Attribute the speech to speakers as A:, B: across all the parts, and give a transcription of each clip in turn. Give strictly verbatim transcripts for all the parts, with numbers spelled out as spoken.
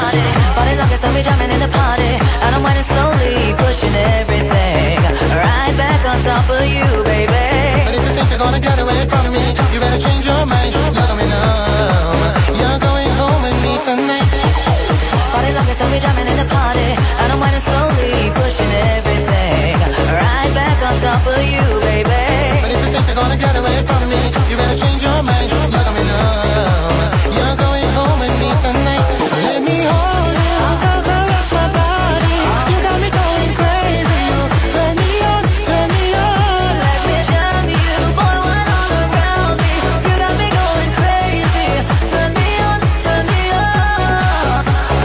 A: body. Body like it's me jamming in the party. And I'm whining slowly, pushing everything right back on top of you, baby.
B: But if you think you're gonna get away from me, you better change your mind. You're going home. You're going home with me tonight.
A: Body like it's me jamming in the party. And I'm whining slowly, pushing everything right back on top of you, baby.
B: But if you think you're gonna get away from me, you better change your mind. You're going home. You're going home with me tonight. Let me hold you, girl, caress my body. You got me going crazy. You turn me on, turn me on.
A: Let me jam you, boy, why all around me? You got me going crazy. Turn me on, turn me on.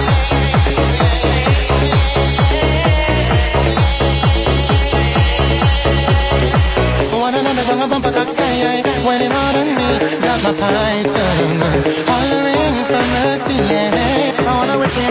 B: One another gonna bump a cock sky, when it hard on me, got my python hollering for mercy, yeah.
A: I wanna whip me